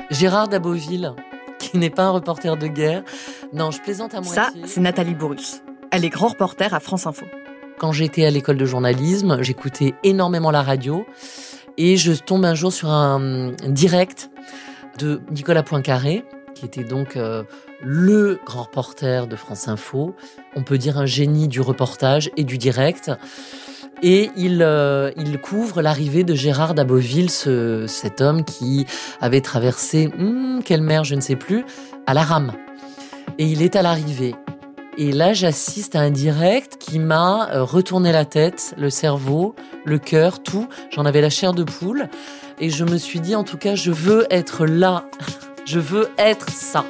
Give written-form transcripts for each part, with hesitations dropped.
Gérard d'Aboville, qui n'est pas un reporter de guerre. Non, je plaisante à moitié. Ça, c'est Nathalie Bourrus. Elle est grand reporter à France Info. Quand j'étais à l'école de journalisme, j'écoutais énormément la radio et je tombe un jour sur un direct de Nicolas Poincaré, qui était donc le grand reporter de France Info. On peut dire un génie du reportage et du direct. Et il couvre l'arrivée de Gérard d'Aboville, cet homme qui avait traversé, quelle mer, je ne sais plus, à la rame. Et il est à l'arrivée. Et là, j'assiste à un direct qui m'a retourné la tête, le cerveau, le cœur, tout. J'en avais la chair de poule. Et je me suis dit, en tout cas, je veux être là. Je veux être ça.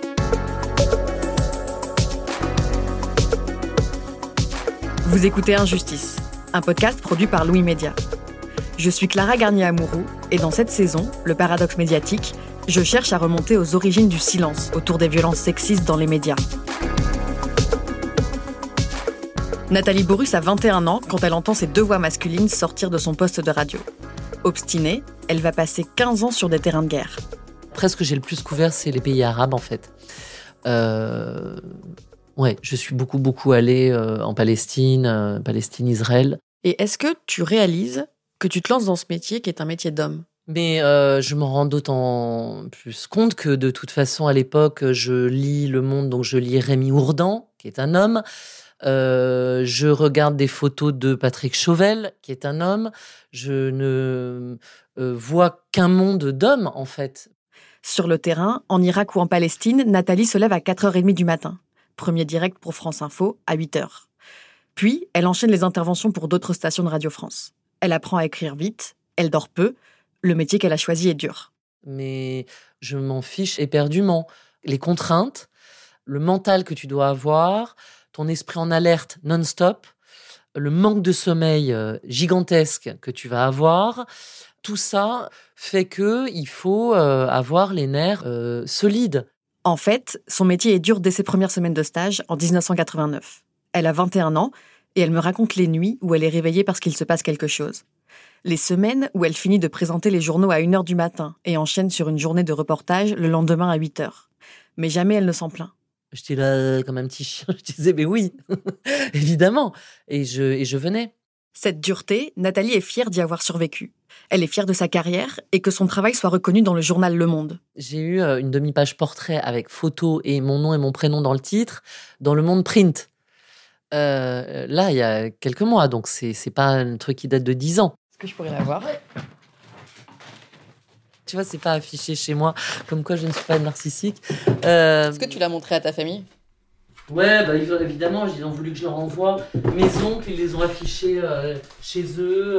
Vous écoutez Injustice, un podcast produit par Louis Média. Je suis Clara Garnier-Amouroux et dans cette saison, le paradoxe médiatique, je cherche à remonter aux origines du silence autour des violences sexistes dans les médias. Nathalie Bourrus a 21 ans quand elle entend ses deux voix masculines sortir de son poste de radio. Obstinée, elle va passer 15 ans sur des terrains de guerre. Après, ce que j'ai le plus couvert, c'est les pays arabes, en fait. Ouais, je suis beaucoup allée en Palestine, Israël. Et est-ce que tu réalises que tu te lances dans ce métier qui est un métier d'homme ? Mais je m'en rends d'autant plus compte que de toute façon, à l'époque, je lis Le Monde, donc je lis Rémi Ourdan, qui est un homme. Je regarde des photos de Patrick Chauvel, qui est un homme. Je ne vois qu'un monde d'hommes, en fait. Sur le terrain, en Irak ou en Palestine, Nathalie se lève à 4h30 du matin. Premier direct pour France Info, à 8h. Puis, elle enchaîne les interventions pour d'autres stations de Radio France. Elle apprend à écrire vite, elle dort peu. Le métier qu'elle a choisi est dur. Mais je m'en fiche éperdument. Les contraintes, le mental que tu dois avoir, ton esprit en alerte non-stop, le manque de sommeil gigantesque que tu vas avoir, tout ça fait qu'il faut avoir les nerfs solides. En fait, son métier est dur dès ses premières semaines de stage en 1989. Elle a 21 ans et elle me raconte les nuits où elle est réveillée parce qu'il se passe quelque chose. Les semaines où elle finit de présenter les journaux à 1h du matin et enchaîne sur une journée de reportage le lendemain à 8h. Mais jamais elle ne s'en plaint. J'étais là comme un petit chien, je disais mais oui, évidemment, et je venais. Cette dureté, Nathalie est fière d'y avoir survécu. Elle est fière de sa carrière et que son travail soit reconnu dans le journal Le Monde. J'ai eu une demi-page portrait avec photo et mon nom et mon prénom dans le titre, dans Le Monde Print. Là, il y a quelques mois, donc c'est pas un truc qui date de 10 ans. Est-ce que je pourrais l'avoir ? Tu vois, c'est pas affiché chez moi, comme quoi je ne suis pas narcissique. Est-ce que tu l'as montré à ta famille ? Ouais, évidemment, ils ont voulu que je leur envoie. Mes oncles, ils les ont affichés chez eux.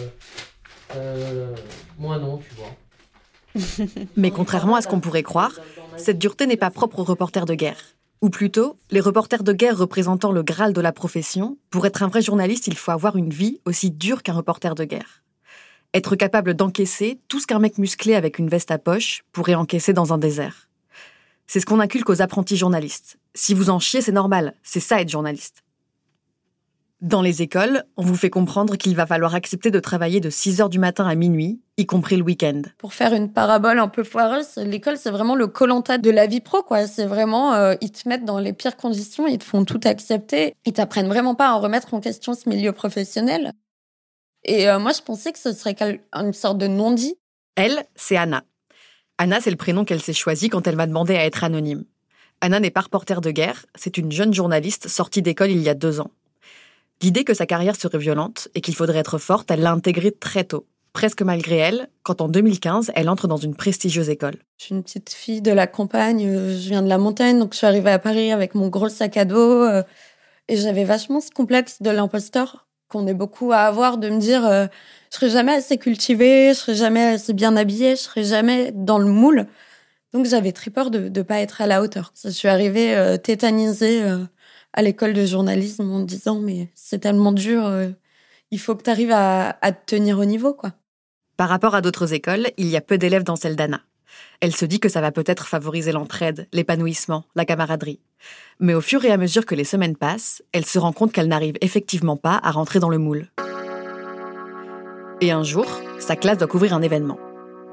Moi non, tu vois. Mais contrairement à ce qu'on pourrait croire, cette dureté n'est pas propre aux reporters de guerre. Ou plutôt, les reporters de guerre représentant le Graal de la profession, pour être un vrai journaliste, il faut avoir une vie aussi dure qu'un reporter de guerre. Être capable d'encaisser tout ce qu'un mec musclé avec une veste à poche pourrait encaisser dans un désert. C'est ce qu'on inculque aux apprentis journalistes. Si vous en chiez, c'est normal, c'est ça être journaliste. Dans les écoles, on vous fait comprendre qu'il va falloir accepter de travailler de 6h du matin à minuit, y compris le week-end. Pour faire une parabole un peu foireuse, l'école, c'est vraiment le Koh-Lanta de la vie pro, quoi. C'est vraiment, ils te mettent dans les pires conditions, ils te font tout accepter. Ils t'apprennent vraiment pas à remettre en question ce milieu professionnel. Et moi, je pensais que ce serait une sorte de non-dit. Elle, c'est Anna. Anna, c'est le prénom qu'elle s'est choisi quand elle m'a demandé à être anonyme. Anna n'est pas reporter de guerre, c'est une jeune journaliste sortie d'école il y a 2 ans. L'idée que sa carrière serait violente et qu'il faudrait être forte, elle l'a intégrée très tôt. Presque malgré elle, quand en 2015, elle entre dans une prestigieuse école. Je suis une petite fille de la campagne, je viens de la montagne, donc je suis arrivée à Paris avec mon gros sac à dos. Et j'avais vachement ce complexe de l'imposteur qu'on est beaucoup à avoir, de me dire je serai jamais assez cultivée, je serai jamais assez bien habillée, je serai jamais dans le moule. Donc j'avais très peur de pas être à la hauteur. Je suis arrivée tétanisée à l'école de journalisme en me disant mais c'est tellement dur, il faut que tu arrives à te tenir au niveau, quoi. Par rapport à d'autres écoles, il y a peu d'élèves dans celle d'Anna. Elle se dit que ça va peut-être favoriser l'entraide, l'épanouissement, la camaraderie. Mais au fur et à mesure que les semaines passent, elle se rend compte qu'elle n'arrive effectivement pas à rentrer dans le moule. Et un jour, sa classe doit couvrir un événement.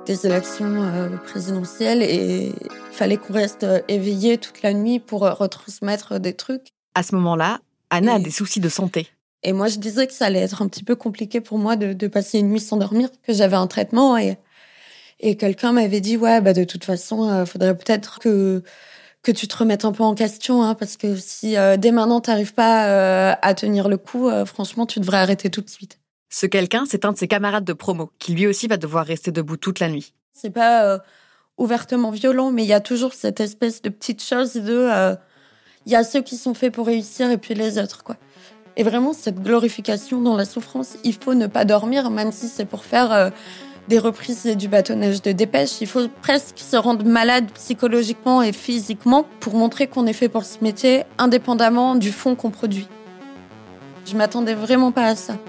des élections présidentielles et il fallait qu'on reste éveillé toute la nuit pour retransmettre des trucs. À ce moment-là, Anna a des soucis de santé. Et moi, je disais que ça allait être un petit peu compliqué pour moi de passer une nuit sans dormir, que j'avais un traitement. Et quelqu'un m'avait dit, de toute façon, faudrait peut-être que tu te remettes un peu en question, hein, parce que si dès maintenant, t'arrives pas à tenir le coup, franchement, tu devrais arrêter tout de suite. Ce quelqu'un, c'est un de ses camarades de promo, qui lui aussi va devoir rester debout toute la nuit. C'est pas ouvertement violent, mais il y a toujours cette espèce de petite chose de... Il y a ceux qui sont faits pour réussir et puis les autres, quoi. Et vraiment, cette glorification dans la souffrance, il faut ne pas dormir, même si c'est pour faire des reprises et du bâtonnage de dépêche. Il faut presque se rendre malade psychologiquement et physiquement pour montrer qu'on est fait pour ce métier, indépendamment du fond qu'on produit. Je m'attendais vraiment pas à ça.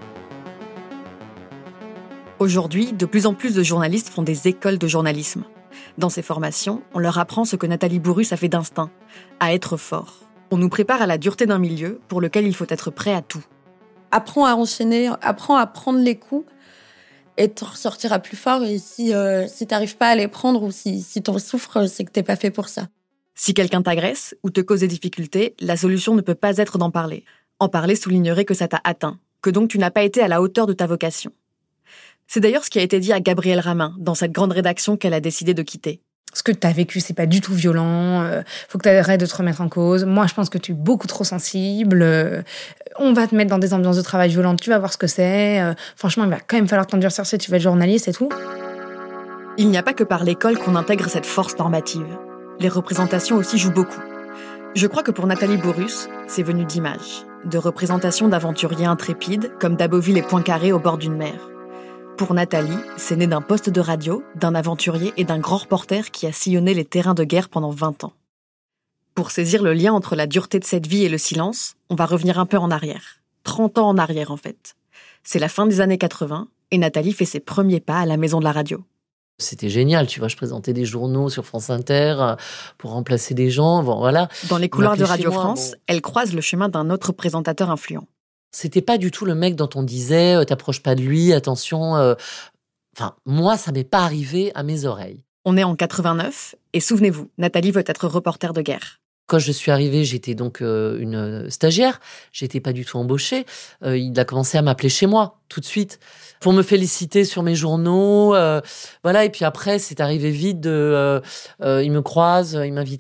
Aujourd'hui, de plus en plus de journalistes font des écoles de journalisme. Dans ces formations, on leur apprend ce que Nathalie Bourrus a fait d'instinct, à être fort. On nous prépare à la dureté d'un milieu pour lequel il faut être prêt à tout. Apprends à enchaîner, apprends à prendre les coups et t'en ressortiras plus fort. Et si t'arrives pas à les prendre ou si t'en souffres, c'est que t'es pas fait pour ça. Si quelqu'un t'agresse ou te cause des difficultés, la solution ne peut pas être d'en parler. En parler soulignerait que ça t'a atteint, que donc tu n'as pas été à la hauteur de ta vocation. C'est d'ailleurs ce qui a été dit à Gabrielle Ramin dans cette grande rédaction qu'elle a décidé de quitter. Ce que tu as vécu, c'est pas du tout violent. Faut que tu arrêtes de te remettre en cause. Moi, je pense que tu es beaucoup trop sensible. On va te mettre dans des ambiances de travail violentes. Tu vas voir ce que c'est. Franchement, il va quand même falloir t'endurcir si tu vas être journaliste et tout. Il n'y a pas que par l'école qu'on intègre cette force normative. Les représentations aussi jouent beaucoup. Je crois que pour Nathalie Bourrus, c'est venu d'images, de représentations d'aventuriers intrépides comme Daboville et Poincaré au bord d'une mer. Pour Nathalie, c'est né d'un poste de radio, d'un aventurier et d'un grand reporter qui a sillonné les terrains de guerre pendant 20 ans. Pour saisir le lien entre la dureté de cette vie et le silence, on va revenir un peu en arrière. 30 ans en arrière, en fait. C'est la fin des années 80 et Nathalie fait ses premiers pas à la maison de la radio. C'était génial, tu vois, je présentais des journaux sur France Inter pour remplacer des gens, bon, voilà. Dans les couloirs de Radio France, elle croise le chemin d'un autre présentateur influent. C'était pas du tout le mec dont on disait t'approches pas de lui, attention. Enfin, moi, ça m'est pas arrivé à mes oreilles. On est en 89 et souvenez-vous, Nathalie veut être reporter de guerre. Quand je suis arrivée, j'étais donc une stagiaire. J'étais pas du tout embauchée. Il a commencé à m'appeler chez moi tout de suite pour me féliciter sur mes journaux. Voilà. Et puis après, c'est arrivé vite. Il me croise, il m'invite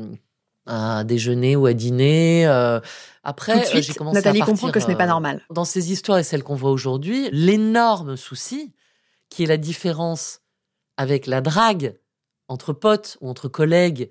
à déjeuner ou à dîner. Après, tout de suite, j'ai commencé Nathalie à partir, comprend que ce n'est pas normal. Dans ces histoires et celles qu'on voit aujourd'hui, l'énorme souci, qui est la différence avec la drague entre potes ou entre collègues,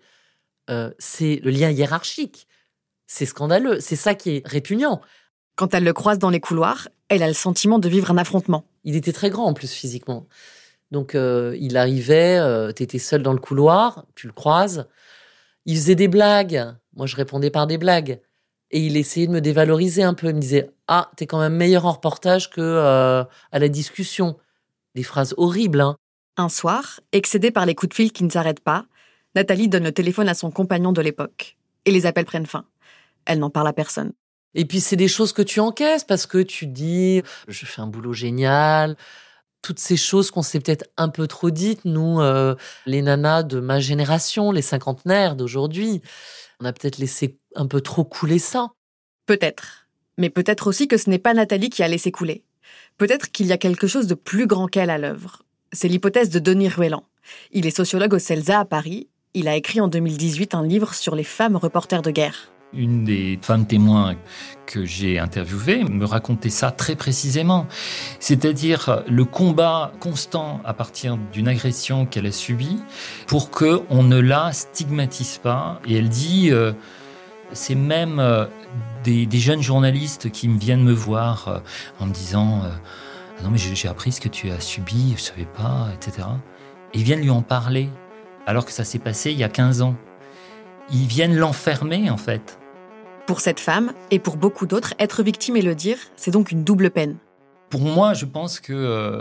c'est le lien hiérarchique. C'est scandaleux. C'est ça qui est répugnant. Quand elle le croise dans les couloirs, elle a le sentiment de vivre un affrontement. Il était très grand en plus physiquement. Donc il arrivait, t'étais seul dans le couloir, tu le croises. Il faisait des blagues. Moi, je répondais par des blagues. Et il essayait de me dévaloriser un peu. Il me disait « Ah, t'es quand même meilleur en reportage que à la discussion. » Des phrases horribles, hein. Un soir, excédée par les coups de fil qui ne s'arrêtent pas, Nathalie donne le téléphone à son compagnon de l'époque. Et les appels prennent fin. Elle n'en parle à personne. Et puis, c'est des choses que tu encaisses parce que tu dis « Je fais un boulot génial ». Toutes ces choses qu'on s'est peut-être un peu trop dites, nous, les nanas de ma génération, les cinquantenaires d'aujourd'hui. On a peut-être laissé un peu trop couler ça. Peut-être. Mais peut-être aussi que ce n'est pas Nathalie qui a laissé couler. Peut-être qu'il y a quelque chose de plus grand qu'elle à l'œuvre. C'est l'hypothèse de Denis Ruellan. Il est sociologue au CELSA à Paris. Il a écrit en 2018 un livre sur les femmes reporters de guerre. Une des femmes témoins que j'ai interviewées me racontait ça très précisément. C'est-à-dire le combat constant à partir d'une agression qu'elle a subie pour qu'on ne la stigmatise pas. Et elle dit, c'est même des jeunes journalistes qui viennent me voir en me disant « Ah non mais j'ai appris ce que tu as subi, je savais pas, etc. » Et ils viennent lui en parler alors que ça s'est passé il y a 15 ans. Ils viennent l'enfermer en fait. Pour cette femme, et pour beaucoup d'autres, être victime et le dire, c'est donc une double peine. Pour moi, je pense qu'il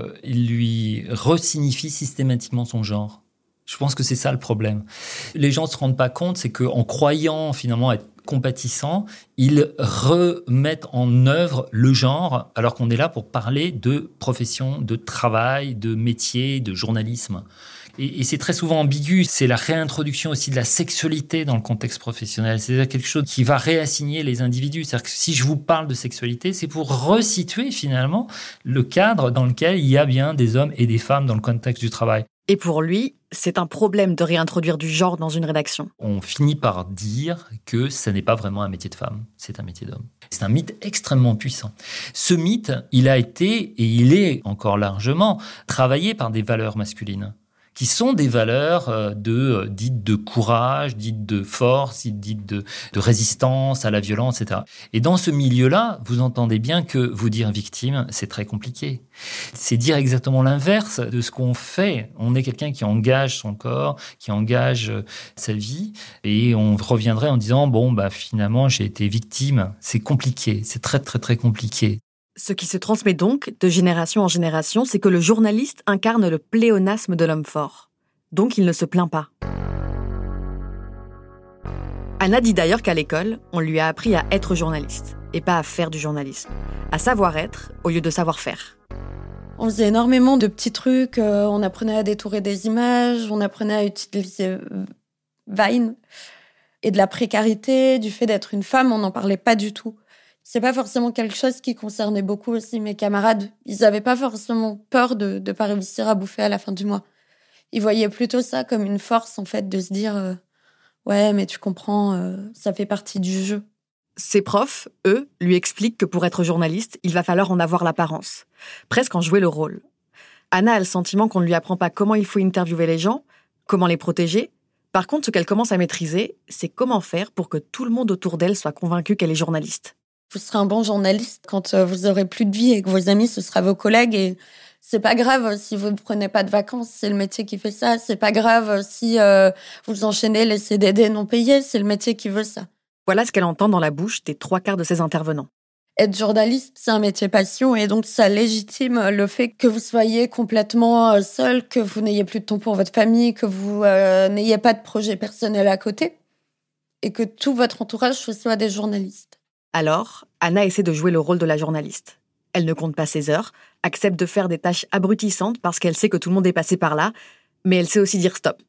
lui resignifie systématiquement son genre. Je pense que c'est ça le problème. Les gens ne se rendent pas compte, c'est qu'en croyant finalement être compatissants, ils remettent en œuvre le genre, alors qu'on est là pour parler de profession, de travail, de métier, de journalisme. Et c'est très souvent ambigu. C'est la réintroduction aussi de la sexualité dans le contexte professionnel. C'est-à-dire quelque chose qui va réassigner les individus. C'est-à-dire que si je vous parle de sexualité, c'est pour resituer finalement le cadre dans lequel il y a bien des hommes et des femmes dans le contexte du travail. Et pour lui, c'est un problème de réintroduire du genre dans une rédaction. On finit par dire que ça n'est pas vraiment un métier de femme, c'est un métier d'homme. C'est un mythe extrêmement puissant. Ce mythe, il a été, et il est encore largement, travaillé par des valeurs masculines, qui sont des valeurs dites de courage, dites de force, dites de résistance à la violence, etc. Et dans ce milieu-là, vous entendez bien que vous dire victime, c'est très compliqué. C'est dire exactement l'inverse de ce qu'on fait. On est quelqu'un qui engage son corps, qui engage sa vie, et on reviendrait en disant, finalement, j'ai été victime. C'est compliqué, c'est très, très, très compliqué. Ce qui se transmet donc de génération en génération, c'est que le journaliste incarne le pléonasme de l'homme fort. Donc il ne se plaint pas. Anna dit d'ailleurs qu'à l'école, on lui a appris à être journaliste, et pas à faire du journalisme. À savoir être, au lieu de savoir faire. On faisait énormément de petits trucs, on apprenait à détourer des images, on apprenait à utiliser Vine. Et de la précarité, du fait d'être une femme, on n'en parlait pas du tout. C'est pas forcément quelque chose qui concernait beaucoup aussi mes camarades. Ils avaient pas forcément peur de pas réussir à bouffer à la fin du mois. Ils voyaient plutôt ça comme une force, en fait, de se dire ouais, mais tu comprends, ça fait partie du jeu. Ses profs, eux, lui expliquent que pour être journaliste, il va falloir en avoir l'apparence. Presque en jouer le rôle. Anna a le sentiment qu'on ne lui apprend pas comment il faut interviewer les gens, comment les protéger. Par contre, ce qu'elle commence à maîtriser, c'est comment faire pour que tout le monde autour d'elle soit convaincu qu'elle est journaliste. Vous serez un bon journaliste quand vous aurez plus de vie et que vos amis, ce sera vos collègues. Et c'est pas grave si vous ne prenez pas de vacances, c'est le métier qui fait ça. C'est pas grave si vous enchaînez les CDD non payés, c'est le métier qui veut ça. Voilà ce qu'elle entend dans la bouche des 3/4 de ses intervenants. Être journaliste, c'est un métier passion et donc ça légitime le fait que vous soyez complètement seul, que vous n'ayez plus de temps pour votre famille, que vous n'ayez pas de projet personnel à côté et que tout votre entourage soit des journalistes. Alors, Anna essaie de jouer le rôle de la journaliste. Elle ne compte pas ses heures, accepte de faire des tâches abrutissantes parce qu'elle sait que tout le monde est passé par là, mais elle sait aussi dire stop.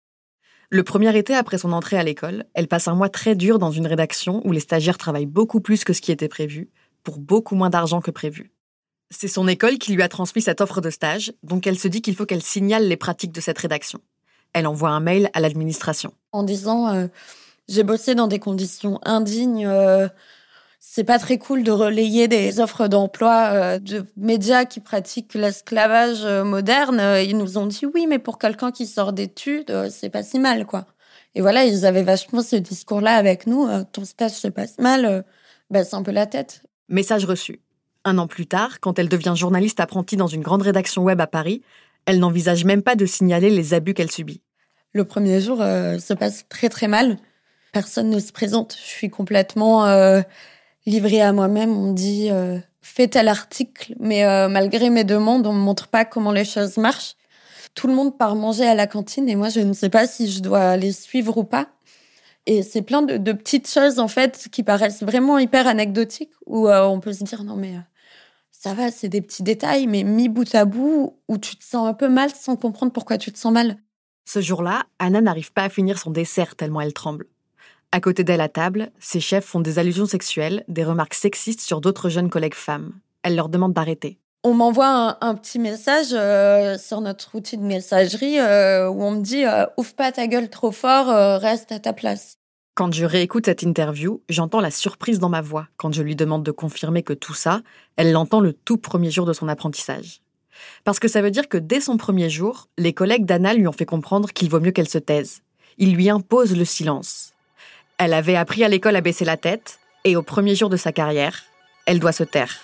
Le premier été après son entrée à l'école, elle passe un mois très dur dans une rédaction où les stagiaires travaillent beaucoup plus que ce qui était prévu, pour beaucoup moins d'argent que prévu. C'est son école qui lui a transmis cette offre de stage, donc elle se dit qu'il faut qu'elle signale les pratiques de cette rédaction. Elle envoie un mail à l'administration. En disant j'ai bossé dans des conditions indignes, c'est pas très cool de relayer des offres d'emploi de médias qui pratiquent l'esclavage moderne. Ils nous ont dit oui, mais pour quelqu'un qui sort d'études, c'est pas si mal, quoi. Et voilà, ils avaient vachement ce discours-là avec nous. Ton stage se passe mal, c'est un peu la tête. Message reçu. 1 an plus tard, quand elle devient journaliste apprentie dans une grande rédaction web à Paris, elle n'envisage même pas de signaler les abus qu'elle subit. Le premier jour se passe très très mal. Personne ne se présente. Je suis complètement livrée à moi-même. On me dit fais tel article, mais malgré mes demandes, on me montre pas comment les choses marchent. Tout le monde part manger à la cantine et moi je ne sais pas si je dois les suivre ou pas. Et c'est plein de petites choses en fait qui paraissent vraiment hyper anecdotiques où on peut se dire non mais ça va, c'est des petits détails, mais mis bout à bout où tu te sens un peu mal sans comprendre pourquoi tu te sens mal. Ce jour-là, Anna n'arrive pas à finir son dessert tellement elle tremble. À côté d'elle à table, ses chefs font des allusions sexuelles, des remarques sexistes sur d'autres jeunes collègues femmes. Elle leur demande d'arrêter. On m'envoie un petit message sur notre outil de messagerie où on me dit « Ouvre pas ta gueule trop fort, reste à ta place ». Quand je réécoute cette interview, j'entends la surprise dans ma voix. Quand je lui demande de confirmer que tout ça, elle l'entend le tout premier jour de son apprentissage. Parce que ça veut dire que dès son premier jour, les collègues d'Anna lui ont fait comprendre qu'il vaut mieux qu'elle se taise. Ils lui imposent le silence. Elle avait appris à l'école à baisser la tête, et au premier jour de sa carrière, elle doit se taire.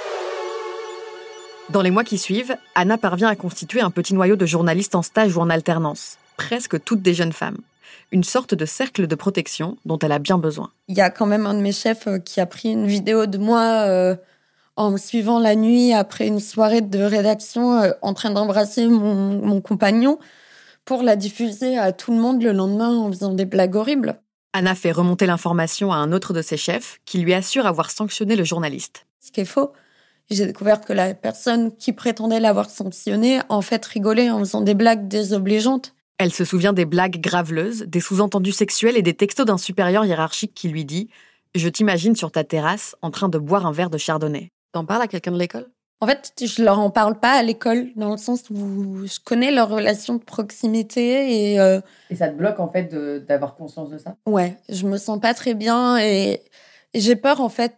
Dans les mois qui suivent, Anna parvient à constituer un petit noyau de journalistes en stage ou en alternance, presque toutes des jeunes femmes. Une sorte de cercle de protection dont elle a bien besoin. Il y a quand même un de mes chefs qui a pris une vidéo de moi en me suivant la nuit après une soirée de rédaction en train d'embrasser mon compagnon pour la diffuser à tout le monde le lendemain en faisant des blagues horribles. Anna fait remonter l'information à un autre de ses chefs qui lui assure avoir sanctionné le journaliste. Ce qui est faux. J'ai découvert que la personne qui prétendait l'avoir sanctionné, en fait, rigolait en faisant des blagues désobligeantes. Elle se souvient des blagues graveleuses, des sous-entendus sexuels et des textos d'un supérieur hiérarchique qui lui dit « Je t'imagine sur ta terrasse en train de boire un verre de chardonnay ». T'en parles à quelqu'un de l'école ? En fait, je leur en parle pas à l'école, dans le sens où je connais leur relation de proximité et... Et ça te bloque, en fait, d'avoir conscience de ça ? Ouais, je me sens pas très bien et j'ai peur, en fait.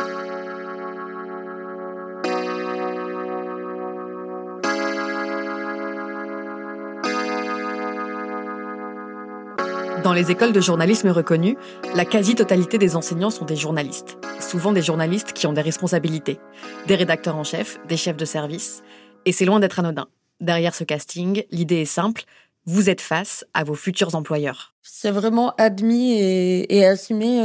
Dans les écoles de journalisme reconnues, la quasi-totalité des enseignants sont des journalistes. Souvent des journalistes qui ont des responsabilités. Des rédacteurs en chef, des chefs de service. Et c'est loin d'être anodin. Derrière ce casting, l'idée est simple. Vous êtes face à vos futurs employeurs. C'est vraiment admis et assumé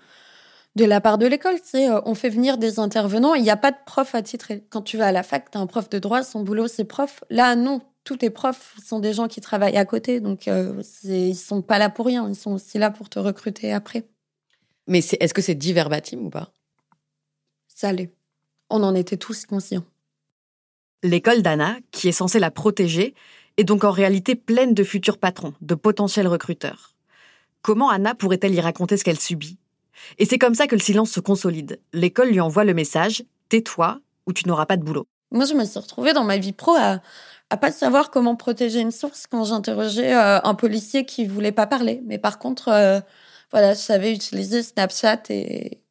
de la part de l'école. On fait venir des intervenants. Il n'y a pas de prof attitré. Quand tu vas à la fac, tu as un prof de droit, son boulot, c'est prof. Là, non. Tous tes profs sont des gens qui travaillent à côté, donc ils sont pas là pour rien, ils sont aussi là pour te recruter après. Mais est-ce que c'est dit verbatim ou pas ? Ça l'est. On en était tous conscients. L'école d'Anna, qui est censée la protéger, est donc en réalité pleine de futurs patrons, de potentiels recruteurs. Comment Anna pourrait-elle y raconter ce qu'elle subit ? Et c'est comme ça que le silence se consolide. L'école lui envoie le message « Tais-toi ou tu n'auras pas de boulot ». Moi, je me suis retrouvée dans ma vie pro à pas savoir comment protéger une source quand j'interrogeais un policier qui voulait pas parler. Mais par contre, je savais utiliser Snapchat et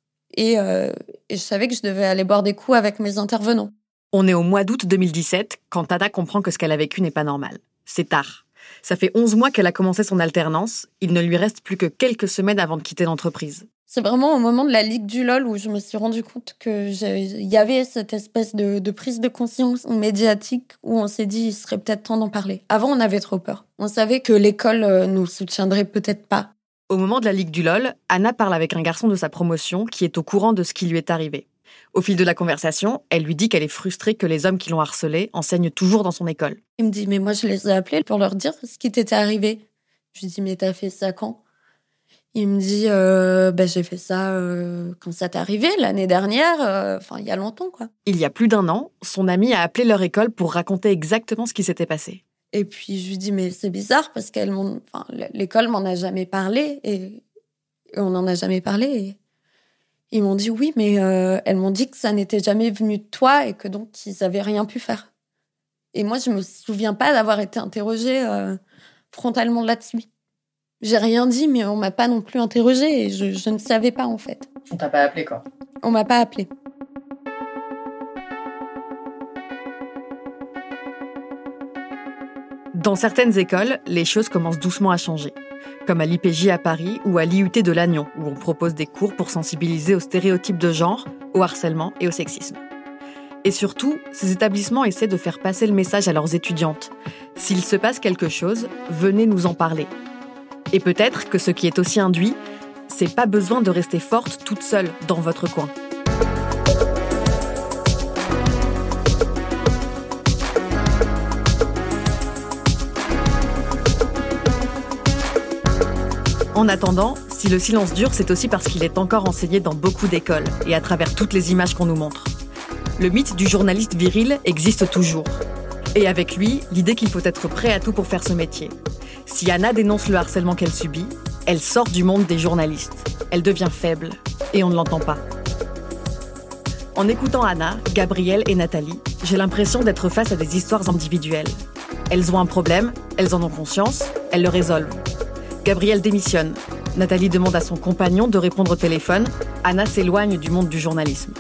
je savais que je devais aller boire des coups avec mes intervenants. On est au mois d'août 2017 quand Anna comprend que ce qu'elle a vécu n'est pas normal. C'est tard. Ça fait 11 mois qu'elle a commencé son alternance. Il ne lui reste plus que quelques semaines avant de quitter l'entreprise. C'est vraiment au moment de la Ligue du LOL où je me suis rendu compte qu'il y avait cette espèce de prise de conscience médiatique où on s'est dit il serait peut-être temps d'en parler. Avant, on avait trop peur. On savait que l'école nous soutiendrait peut-être pas. Au moment de la Ligue du LOL, Anna parle avec un garçon de sa promotion qui est au courant de ce qui lui est arrivé. Au fil de la conversation, elle lui dit qu'elle est frustrée que les hommes qui l'ont harcelée enseignent toujours dans son école. Il me dit « Mais moi, je les ai appelés pour leur dire ce qui t'était arrivé. » Je lui dis « Mais t'as fait ça quand ?» Il me dit j'ai fait ça quand ça t'est arrivé, l'année dernière, il y a longtemps, quoi. Il y a plus d'1 an, son amie a appelé leur école pour raconter exactement ce qui s'était passé. Et puis je lui dis mais c'est bizarre parce l'école m'en a jamais parlé et on n'en a jamais parlé. Et ils m'ont dit oui, mais elles m'ont dit que ça n'était jamais venu de toi et que donc ils avaient rien pu faire. Et moi je me souviens pas d'avoir été interrogée frontalement là-dessus. J'ai rien dit, mais on m'a pas non plus interrogée et je ne savais pas, en fait. On t'a pas appelé, quoi ? On m'a pas appelé. Dans certaines écoles, les choses commencent doucement à changer. Comme à l'IPJ à Paris ou à l'IUT de Lannion, où on propose des cours pour sensibiliser aux stéréotypes de genre, au harcèlement et au sexisme. Et surtout, ces établissements essaient de faire passer le message à leurs étudiantes. S'il se passe quelque chose, venez nous en parler. Et peut-être que ce qui est aussi induit, c'est pas besoin de rester forte toute seule dans votre coin. En attendant, si le silence dure, c'est aussi parce qu'il est encore enseigné dans beaucoup d'écoles et à travers toutes les images qu'on nous montre. Le mythe du journaliste viril existe toujours. Et avec lui, l'idée qu'il faut être prêt à tout pour faire ce métier. Si Anna dénonce le harcèlement qu'elle subit, elle sort du monde des journalistes. Elle devient faible et on ne l'entend pas. En écoutant Anna, Gabrielle et Nathalie, j'ai l'impression d'être face à des histoires individuelles. Elles ont un problème, elles en ont conscience, elles le résolvent. Gabrielle démissionne. Nathalie demande à son compagnon de répondre au téléphone. Anna s'éloigne du monde du journalisme.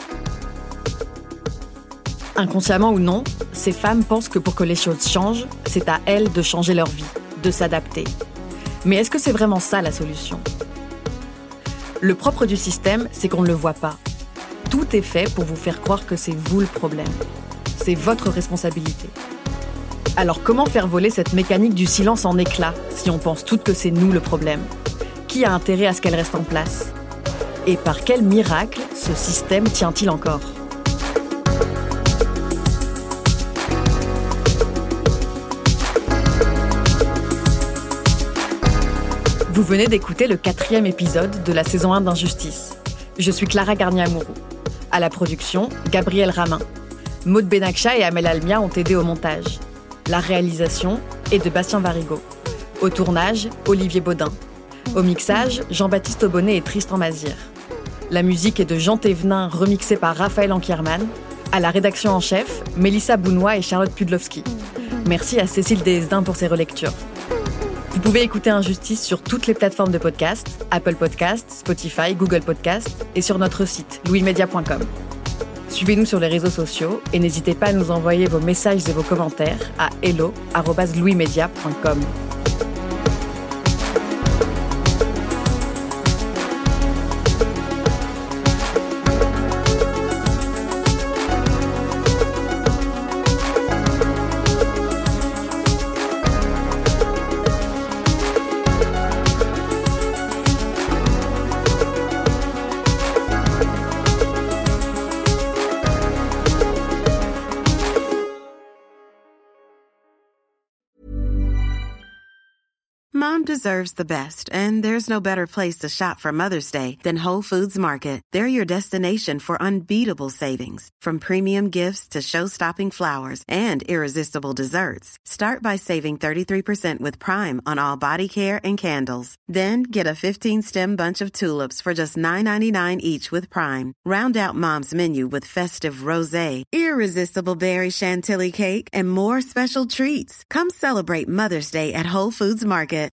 Inconsciemment ou non, ces femmes pensent que pour que les choses changent, c'est à elles de changer leur vie, de s'adapter. Mais est-ce que c'est vraiment ça la solution ? Le propre du système, c'est qu'on ne le voit pas. Tout est fait pour vous faire croire que c'est vous le problème. C'est votre responsabilité. Alors comment faire voler cette mécanique du silence en éclats si on pense toutes que c'est nous le problème ? Qui a intérêt à ce qu'elle reste en place ? Et par quel miracle ce système tient-il encore ? Vous venez d'écouter le 4e épisode de la saison 1 d'Injustice. Je suis Clara Garnier-Amouroux. À la production, Gabriel Ramin. Maud Benakcha et Amel Almia ont aidé au montage. La réalisation est de Bastien Varigo. Au tournage, Olivier Baudin. Au mixage, Jean-Baptiste Aubonnet et Tristan Mazir. La musique est de Jean Thévenin, remixée par Raphaël Ankierman. À la rédaction en chef, Mélissa Bounois et Charlotte Pudlowski. Merci à Cécile Desdin pour ses relectures. Vous pouvez écouter Injustice sur toutes les plateformes de podcast, Apple Podcasts, Spotify, Google Podcasts et sur notre site louismedia.com. Suivez-nous sur les réseaux sociaux et n'hésitez pas à nous envoyer vos messages et vos commentaires à hello@louismedia.com. Mom deserves the best, and there's no better place to shop for Mother's Day than Whole Foods Market. They're your destination for unbeatable savings, from premium gifts to show-stopping flowers and irresistible desserts. Start by saving 33% with Prime on all body care and candles. Then get a 15-stem bunch of tulips for just $9.99 each with Prime. Round out Mom's menu with festive rosé, irresistible berry chantilly cake, and more special treats. Come celebrate Mother's Day at Whole Foods Market.